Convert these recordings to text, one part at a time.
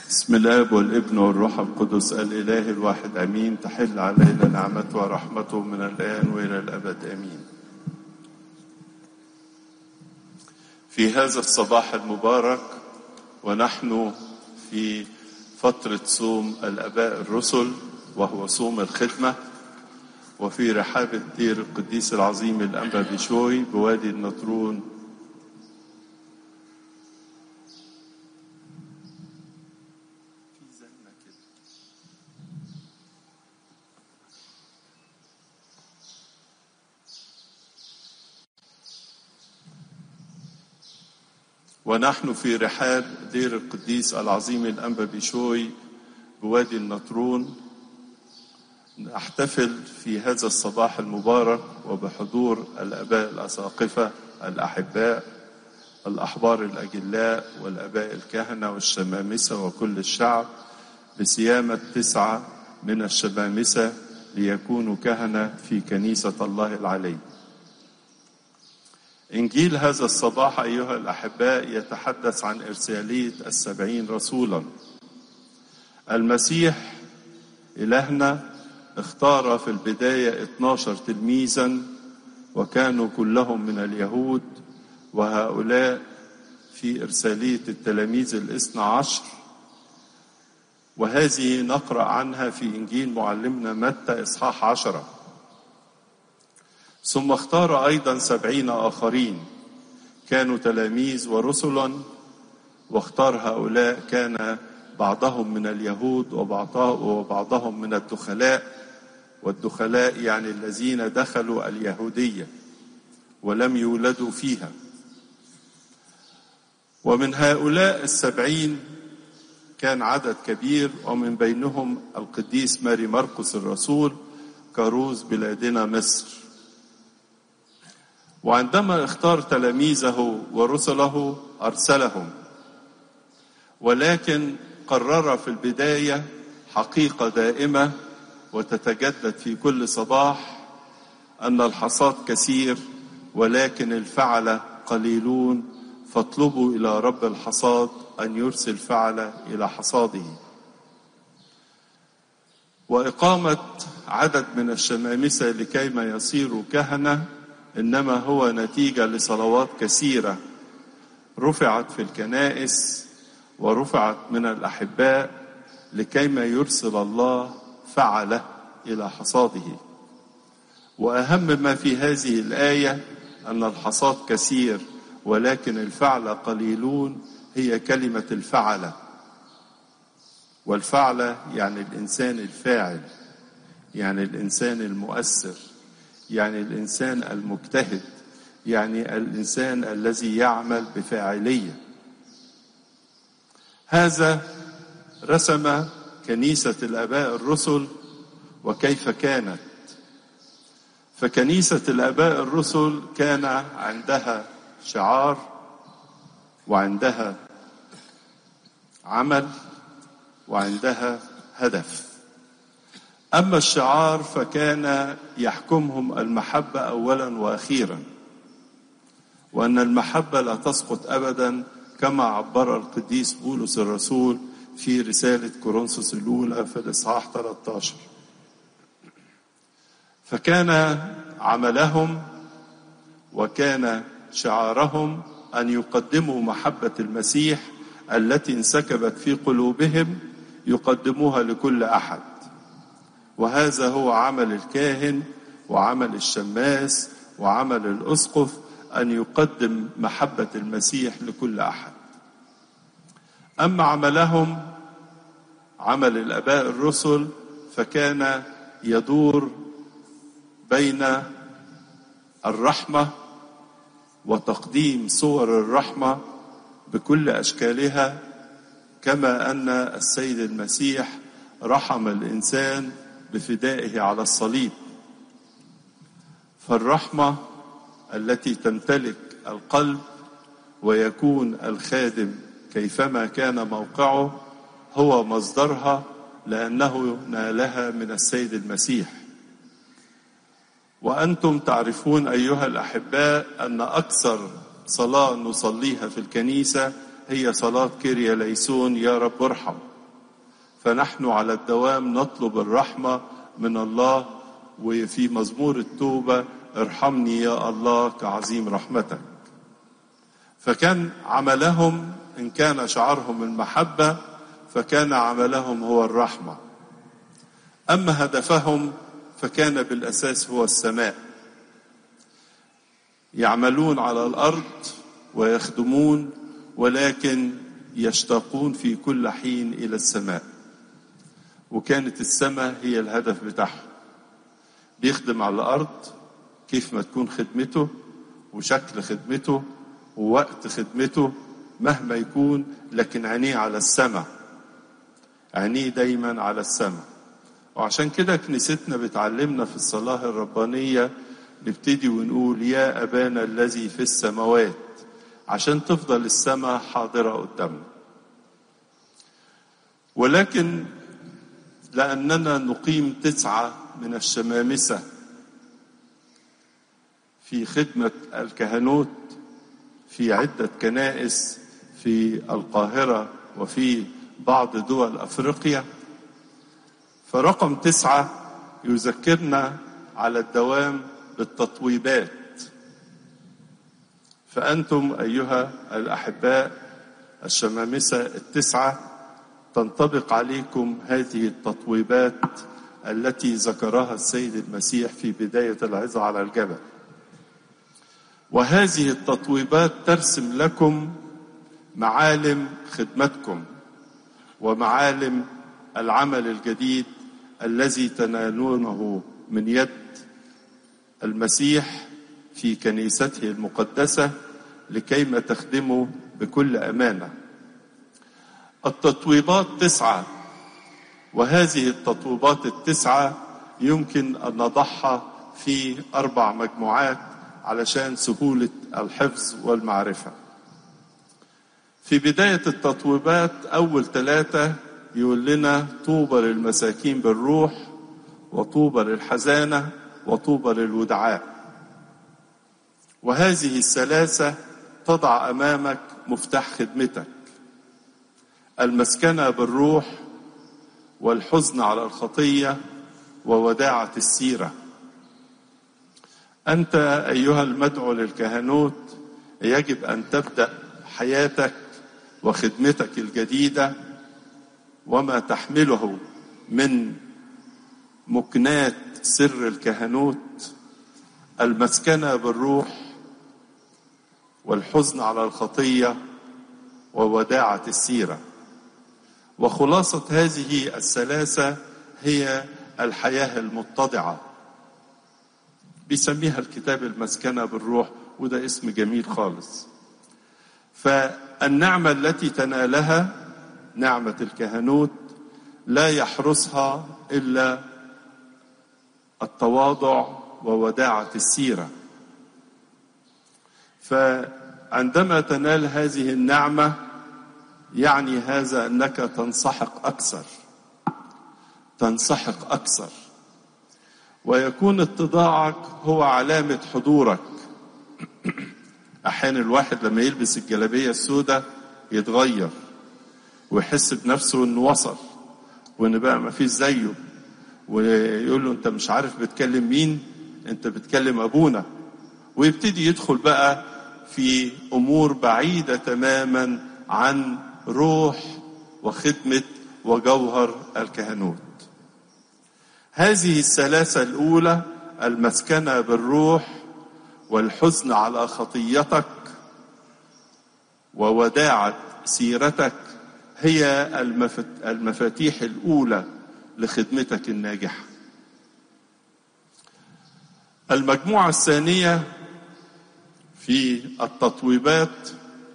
بسم الآب والابن والروح القدس الإله الواحد أمين. تحل علينا نعمته ورحمته من الآن وإلى الأبد أمين. في هذا الصباح المبارك ونحن في فترة صوم الآباء الرسل وهو صوم الخدمة، وفي رحاب دير القديس العظيم الأنبا بشوي بوادي النطرون، ونحن في رحاب دير القديس العظيم الأنبا بشوي بوادي النطرون نحتفل في هذا الصباح المبارك وبحضور الآباء الأساقفة الأحباء الأحبار الأجلاء والآباء الكهنة والشمامسة وكل الشعب بصيامة 9 من الشمامسة ليكونوا كهنة في كنيسة الله العلي. إنجيل هذا الصباح أيها الأحباء يتحدث عن إرسالية 70 رسولا. المسيح إلهنا اختار في البداية 12 تلميذا وكانوا كلهم من اليهود، وهؤلاء في إرسالية التلاميذ 12، وهذه نقرأ عنها في إنجيل معلمنا متى إصحاح 10. ثم اختار أيضا 70 آخرين كانوا تلاميذ ورسلا، واختار هؤلاء كان بعضهم من اليهود وبعضهم من الدخلاء، والدخلاء يعني الذين دخلوا اليهودية ولم يولدوا فيها. ومن هؤلاء 70 كان عدد كبير، ومن بينهم القديس ماري مرقس الرسول كروز بلادنا مصر. وعندما اختار تلاميذه ورسله أرسلهم، ولكن قرر في البداية حقيقة دائمة وتتجدد في كل صباح أن الحصاد كثير ولكن الفعل قليلون، فاطلبوا إلى رب الحصاد أن يرسل فعل إلى حصاده. وإقامة عدد من الشمامسة لكيما يصيروا كهنة إنما هو نتيجة لصلوات كثيرة رفعت في الكنائس ورفعت من الأحباء لكيما يرسل الله فعل إلى حصاده. وأهم ما في هذه الآية أن الحصاد كثير ولكن الفعل قليلون هي كلمة الفعل. والفعل يعني الإنسان الفاعل، يعني الإنسان المؤثر، يعني الإنسان المجتهد، يعني الإنسان الذي يعمل بفاعلية. هذا رسم كنيسة الآباء الرسل وكيف كانت. فكنيسة الآباء الرسل كان عندها شعار وعندها عمل وعندها هدف. أما الشعار فكان يحكمهم المحبة أولا وأخيرا، وأن المحبة لا تسقط أبدا كما عبر القديس بولس الرسول في رسالة كورنثوس الأولى في الإصحاح 13. فكان عملهم وكان شعارهم أن يقدموا محبة المسيح التي انسكبت في قلوبهم، يقدموها لكل أحد. وهذا هو عمل الكاهن وعمل الشماس وعمل الأسقف، أن يقدم محبة المسيح لكل أحد. أما عملهم عمل الآباء الرسل فكان يدور بين الرحمة وتقديم صور الرحمة بكل أشكالها، كما أن السيد المسيح رحم الإنسان بفدائه على الصليب. فالرحمة التي تمتلك القلب ويكون الخادم كيفما كان موقعه هو مصدرها، لأنه نالها من السيد المسيح. وأنتم تعرفون أيها الأحباء أن أكثر صلاة نصليها في الكنيسة هي صلاة كيريا ليسون، يا رب ارحم. فنحن على الدوام نطلب الرحمة من الله. وفي مزمور التوبة ارحمني يا الله كعظيم رحمتك. فكان عملهم إن كان شعارهم المحبة فكان عملهم هو الرحمة. أما هدفهم فكان بالأساس هو السماء. يعملون على الأرض ويخدمون، ولكن يشتاقون في كل حين إلى السماء، وكانت السماء هي الهدف بتاعهم. بيخدم على الأرض كيف ما تكون خدمته وشكل خدمته ووقت خدمته مهما يكون، لكن عينيه على السماء، عينيه دايما على السماء. وعشان كده كنيستنا بتعلمنا في الصلاة الربانية نبتدي ونقول يا أبانا الذي في السماوات، عشان تفضل السماء حاضرة قدامنا. ولكن لأننا نقيم 9 من الشمامسة في خدمة الكهنوت في عدة كنائس في القاهرة وفي بعض دول أفريقيا، فرقم 9 يذكرنا على الدوام بالتطويبات. فأنتم أيها الأحباء الشمامسة 9 تنطبق عليكم هذه التطويبات التي ذكرها السيد المسيح في بداية العظة على الجبل. وهذه التطويبات ترسم لكم معالم خدمتكم ومعالم العمل الجديد الذي تنالونه من يد المسيح في كنيسته المقدسة لكيما تخدموا بكل أمانة. التطويبات 9، وهذه التطويبات 9 يمكن أن نضعها في 4 مجموعات علشان سهولة الحفظ والمعرفة. في بداية التطويبات أول 3 يقول لنا طوبى للمساكين بالروح، وطوبى للحزانة، وطوبى للودعاء. وهذه ال3 تضع أمامك مفتاح خدمتك: المسكنة بالروح، والحزن على الخطية، ووداعة السيرة. أنت أيها المدعو للكهنوت يجب أن تبدأ حياتك وخدمتك الجديدة وما تحمله من مكنات سر الكهنوت: المسكنة بالروح، والحزن على الخطية، ووداعة السيرة. وخلاصة هذه ال3 هي الحياة المتضعة. بيسميها الكتاب المسكنة بالروح، وده اسم جميل خالص. فالنعمة التي تنالها نعمة الكهنوت لا يحرسها إلا التواضع ووداعة السيرة. فعندما تنال هذه النعمة يعني هذا أنك تنسحق أكثر، ويكون اتضاعك هو علامة حضورك. أحيانا الواحد لما يلبس الجلابية السوداء يتغير ويحس بنفسه أنه وصل وأنه بقى ما فيش زيه، ويقول له أنت مش عارف بتكلم مين، أنت بتكلم أبونا، ويبتدي يدخل بقى في أمور بعيدة تماما عن روح وخدمة وجوهر الكهنوت. هذه ال3 الأولى: المسكنة بالروح، والحزن على خطيتك، ووداعة سيرتك، هي المفاتيح الأولى لخدمتك الناجحة. المجموعة الثانية في التطويبات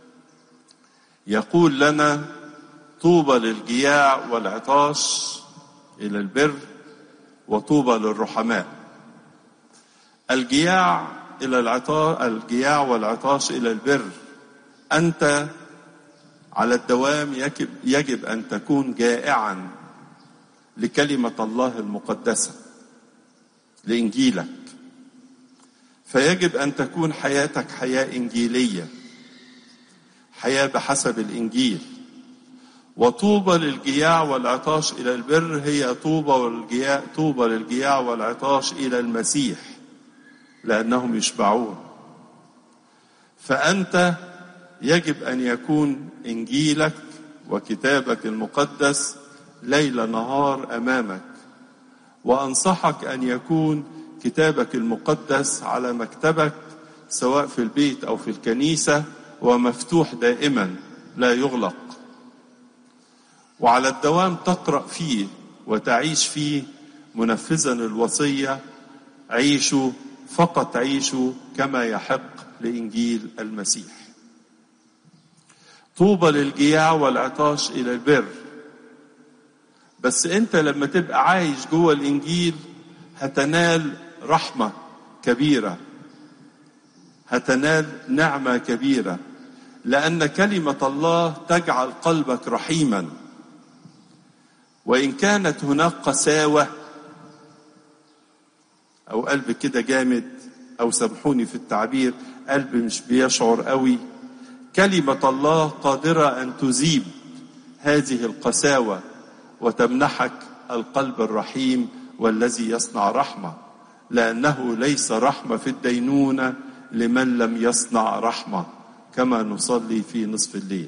يقول لنا: طوبى للجياع والعطاش إلى البر، وطوبى للرحماء. الجياع والعطاش إلى البر. أنت على الدوام يجب أن تكون جائعا لكلمة الله المقدسة، لإنجيلك. فيجب أن تكون حياتك حياة إنجيلية، حياة بحسب الإنجيل. وطوبى للجياع والعطاش إلى البر هي طوبى للجياع والعطاش إلى المسيح لأنهم يشبعون. فأنت يجب أن يكون إنجيلك وكتابك المقدس ليل نهار أمامك، وأنصحك أن يكون كتابك المقدس على مكتبك سواء في البيت أو في الكنيسة ومفتوح دائما لا يغلق، وعلى الدوام تقرأ فيه وتعيش فيه منفذا الوصية: عيشوا فقط عيشوا كما يحق لإنجيل المسيح. طوبى للجياع والعطاش إلى البر. بس أنت لما تبقى عايش جوه الإنجيل هتنال رحمة كبيرة، هتنال نعمة كبيرة، لأن كلمة الله تجعل قلبك رحيما. وإن كانت هناك قساوة أو قلب كده جامد، أو سامحوني في التعبير قلب مش بيشعر قوي، كلمة الله قادرة أن تذيب هذه القساوة وتمنحك القلب الرحيم والذي يصنع رحمة، لأنه ليس رحمة في الدينونة لمن لم يصنع رحمة، كما نصلي في نصف الليل.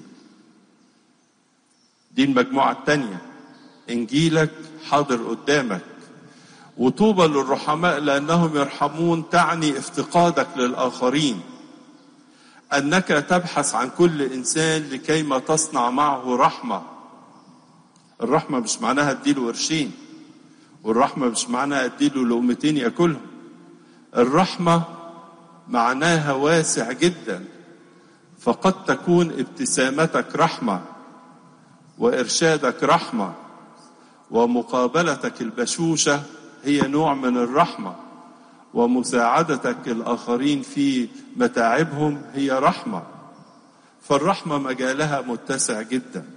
دي المجموعة الثانية، إنجيلك حاضر قدامك. وطوبى للرحماء لأنهم يرحمون تعني افتقادك للآخرين، أنك تبحث عن كل إنسان لكيما تصنع معه رحمة. الرحمة مش معناها اديله قرشين، والرحمة مش معناها اديله لقمتين ياكلهم. الرحمة معناها واسع جدا، فقد تكون ابتسامتك رحمة، وإرشادك رحمة، ومقابلتك البشوشة هي نوع من الرحمة، ومساعدتك الآخرين في متاعبهم هي رحمة. فالرحمة مجالها متسع جدا.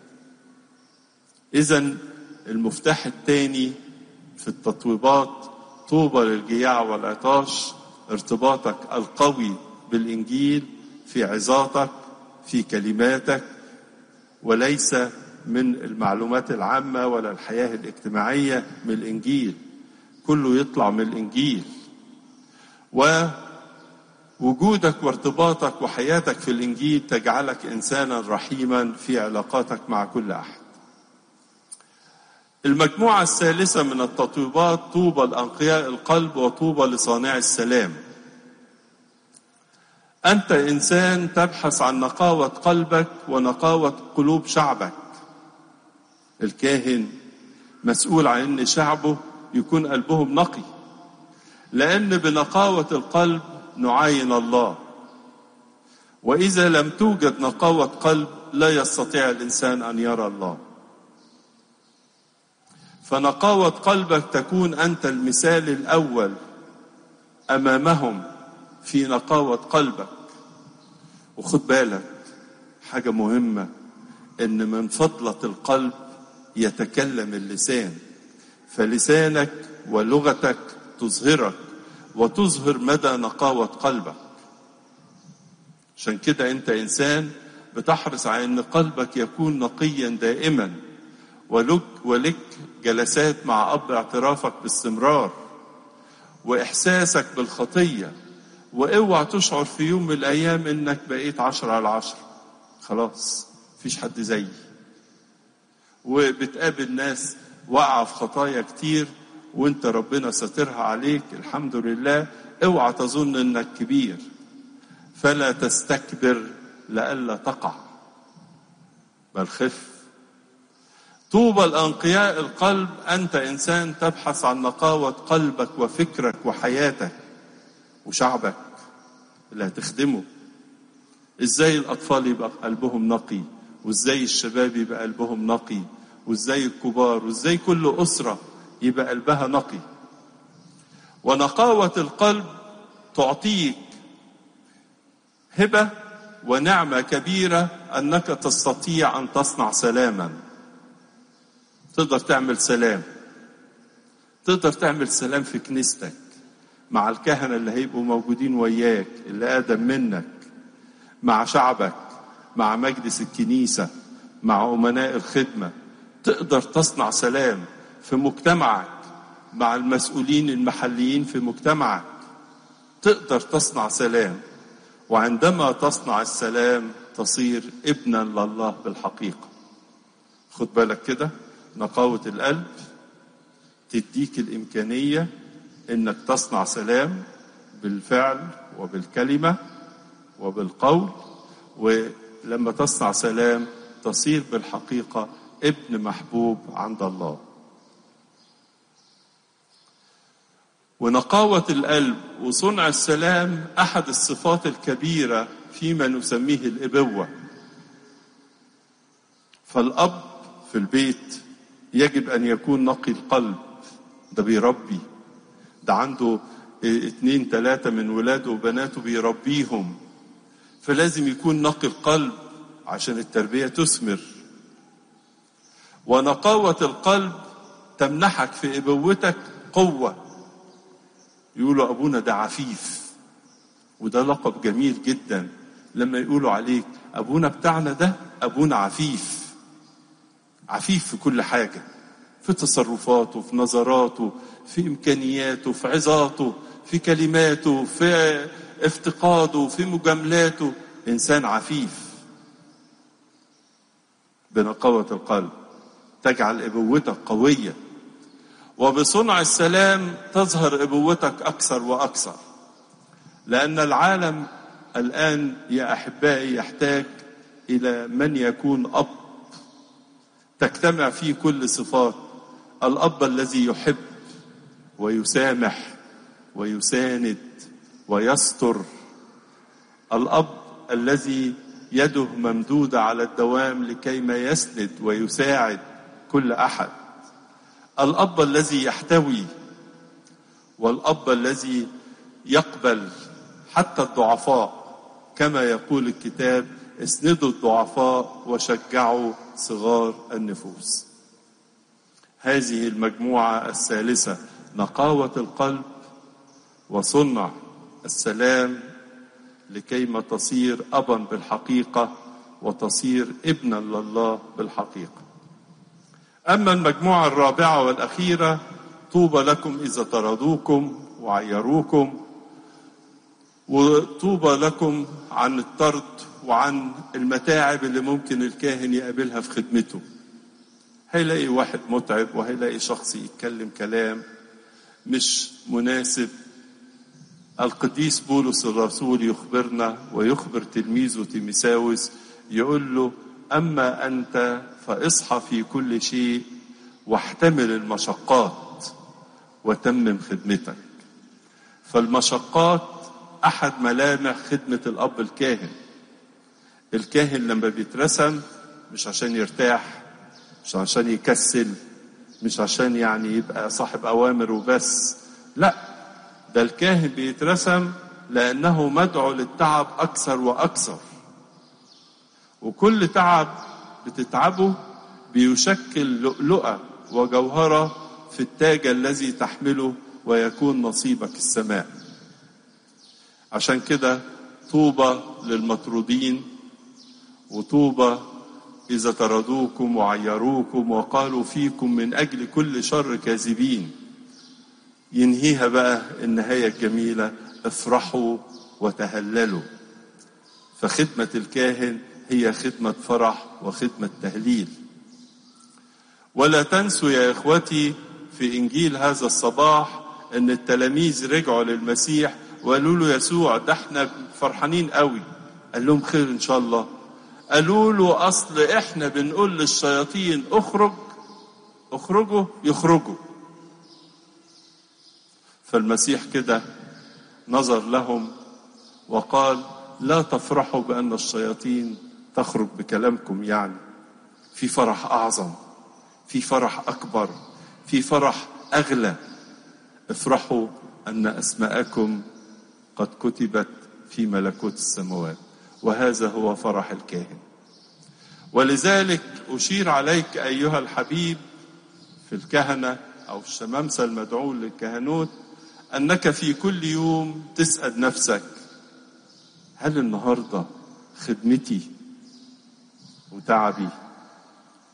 إذن المفتاح الثاني في التطويبات: طوبى للجياع والعطاش، ارتباطك القوي بالإنجيل في عظاتك في كلماتك، وليس من المعلومات العامة ولا الحياة الاجتماعية، من الإنجيل، كله يطلع من الإنجيل. ووجودك وارتباطك وحياتك في الإنجيل تجعلك إنسانا رحيما في علاقاتك مع كل أحد. المجموعة الثالثة من التطويبات: طوبى لأنقياء القلب وطوبى لصانع السلام. أنت إنسان تبحث عن نقاوة قلبك ونقاوة قلوب شعبك. الكاهن مسؤول عن أن شعبه يكون قلبهم نقي، لأن بنقاوة القلب نعاين الله، وإذا لم توجد نقاوة قلب لا يستطيع الإنسان أن يرى الله. فنقاوة قلبك تكون أنت المثال الأول أمامهم في نقاوة قلبك. وخد بالك حاجة مهمة، إن من فضلة القلب يتكلم اللسان، فلسانك ولغتك تظهرك وتظهر مدى نقاوة قلبك. عشان كده أنت إنسان بتحرص على أن قلبك يكون نقيا دائما، ولك جلسات مع أب اعترافك باستمرار، وإحساسك بالخطية، واوعى تشعر في يوم من الأيام إنك بقيت 10/10، خلاص مفيش حد زيي. وبتقابل ناس وقع في خطايا كتير وانت ربنا سترها عليك الحمد لله، اوعى تظن انك كبير، فلا تستكبر لئلا تقع، بل خف. طوبى لأنقياء القلب، أنت إنسان تبحث عن نقاوة قلبك وفكرك وحياتك وشعبك اللي هتخدمه. إزاي الأطفال يبقى قلبهم نقي، وإزاي الشباب يبقى قلبهم نقي، وإزاي الكبار، وإزاي كل أسرة يبقى قلبها نقي. ونقاوة القلب تعطيك هبة ونعمة كبيرة أنك تستطيع أن تصنع سلاما. تقدر تعمل سلام، تقدر تعمل سلام في كنيستك مع الكهنة اللي هيبقوا موجودين وياك اللي أقدم منك، مع شعبك، مع مجلس الكنيسة. مع أمناء الخدمة، تقدر تصنع سلام في مجتمعك مع المسؤولين المحليين في مجتمعك، تقدر تصنع سلام. وعندما تصنع السلام تصير ابنا لله بالحقيقة. خد بالك كده، نقاوة القلب تديك الإمكانية إنك تصنع سلام بالفعل وبالكلمة وبالقول، ولما تصنع سلام تصير بالحقيقة ابن محبوب عند الله. ونقاوة القلب وصنع السلام أحد الصفات الكبيرة فيما نسميه الإبوة. فالأب في البيت يجب أن يكون نقي القلب، ده بيربي، ده عنده 2 3 من ولاده وبناته بيربيهم، فلازم يكون نقي القلب عشان التربية تثمر. ونقاوة القلب تمنحك في إبوتك قوة. يقولوا أبونا ده عفيف، وده لقب جميل جدا لما يقولوا عليك أبونا بتاعنا ده أبونا عفيف. عفيف في كل حاجة، في تصرفاته، في نظراته، في إمكانياته، في عظاته، في كلماته، في افتقاده، في مجاملاته، إنسان عفيف. بنقاوة القلب تجعل إبوتك قوية، وبصنع السلام تظهر إبوتك أكثر وأكثر. لأن العالم الآن يا أحبائي يحتاج إلى من يكون أب تجتمع فيه كل صفات الأب الذي يحب ويسامح ويساند ويستر، الأب الذي يده ممدودة على الدوام لكي ما يسند ويساعد كل أحد، الأب الذي يحتوي، والأب الذي يقبل حتى الضعفاء، كما يقول الكتاب اسندوا الضعفاء وشجعوا صغار النفوس. هذه المجموعة الثالثة، نقاوة القلب وصنع السلام، لكيما تصير أبا بالحقيقة وتصير ابنا لله بالحقيقة. أما المجموعة الرابعة والأخيرة، طوبى لكم إذا طردوكم وعيروكم. وطوبى لكم عن الطرد وعن المتاعب اللي ممكن الكاهن يقابلها في خدمته. هيلاقي واحد متعب، وهيلاقي شخص يتكلم كلام مش مناسب. القديس بولس الرسول يخبرنا ويخبر تلميذه تيموثاوس، يقول له أما أنت فاصحى في كل شيء واحتمل المشقات وتمم خدمتك. فالمشقات أحد ملامح خدمة الأب الكاهن. الكاهن لما بيترسم مش عشان يرتاح، مش عشان يكسل، مش عشان يعني يبقى صاحب أوامر وبس، لا، ده الكاهن بيترسم لأنه مدعو للتعب أكثر وأكثر، وكل تعب بتتعبه بيشكل لؤلؤة وجوهرة في التاج الذي تحمله ويكون نصيبك السماء. عشان كده طوبى للمطرودين، وطوبى إذا طردوكم وعيروكم وقالوا فيكم من أجل كل شر كاذبين. ينهيها بقى النهاية الجميلة، افرحوا وتهللوا. فخدمة الكاهن هي خدمة فرح وخدمة تهليل. ولا تنسوا يا إخوتي في إنجيل هذا الصباح أن التلاميذ رجعوا للمسيح وقالوا له يسوع ده احنا فرحانين قوي. قال لهم خير إن شاء الله. قالوا له أصل احنا بنقول للشياطين اخرجوا يخرجوا. فالمسيح كده نظر لهم وقال لا تفرحوا بأن الشياطين تخرج بكلامكم، يعني في فرح أعظم، في فرح أكبر، في فرح أغلى. افرحوا أن أسماءكم قد كتبت في ملكوت السماوات، وهذا هو فرح الكاهن. ولذلك أشير عليك أيها الحبيب في الكهنة أو الشمامسة المدعون للكهنوت، أنك في كل يوم تسأل نفسك هل النهاردة خدمتي وتعبي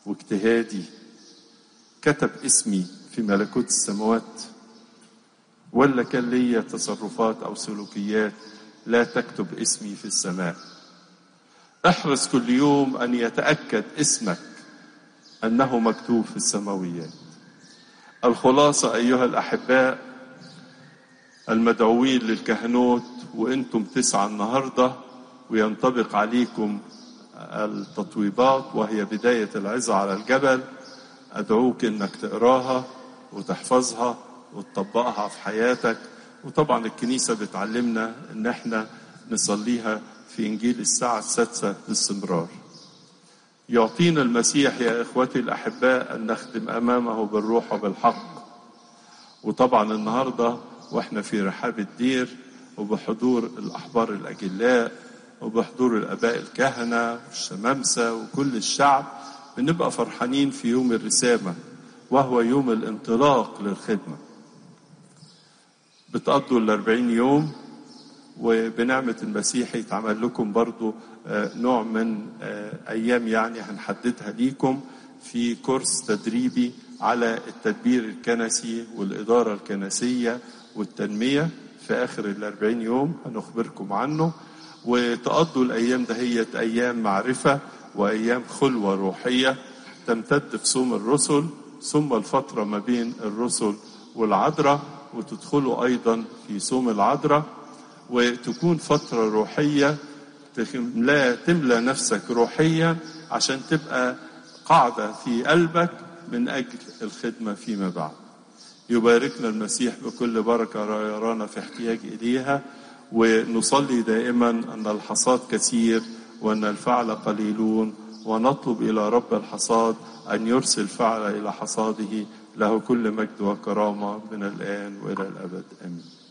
واجتهادي كتب اسمي في ملكوت السماوات؟ ولا كان ليا تصرفات أو سلوكيات لا تكتب اسمي في السماء؟ احرص كل يوم أن يتأكد اسمك أنه مكتوب في السماويات. الخلاصة أيها الأحباء المدعوين للكهنوت، وأنتم 9 النهاردة وينطبق عليكم التطويبات وهي بداية العظة على الجبل، أدعوك أنك تقراها وتحفظها وتطبقها في حياتك. وطبعا الكنيسة بتعلمنا أن احنا نصليها في إنجيل الساعة 6 باستمرار. يعطينا المسيح يا إخوتي الأحباء أن نخدم أمامه بالروح وبالحق. وطبعا النهاردة وإحنا في رحاب الدير وبحضور الأحبار الأجلاء وبحضور الآباء الكهنة والشمامسة وكل الشعب، بنبقى فرحانين في يوم الرسامة وهو يوم الانطلاق للخدمة. بتقضوا 40 يوم، وبنعمة المسيح يتعمل لكم برضو نوع من أيام يعني هنحددها ليكم في كورس تدريبي على التدبير الكنسي والإدارة الكنسية والتنمية. في آخر 40 يوم هنخبركم عنه، وتقضوا الأيام دهيت أيام معرفة وأيام خلوة روحية تمتد في صوم الرسل، ثم الفترة ما بين الرسل والعذراء، وتدخلوا أيضا في صوم العذراء، وتكون فترة روحية تملى نفسك روحيا عشان تبقى قاعدة في قلبك من أجل الخدمة فيما بعد. يباركنا المسيح بكل بركة يرانا في احتياج إليها، ونصلي دائما أن الحصاد كثير وأن الفعل قليلون، ونطلب إلى رب الحصاد أن يرسل فعل إلى حصاده. له كل مجد وكرامة من الآن وإلى الأبد، آمين.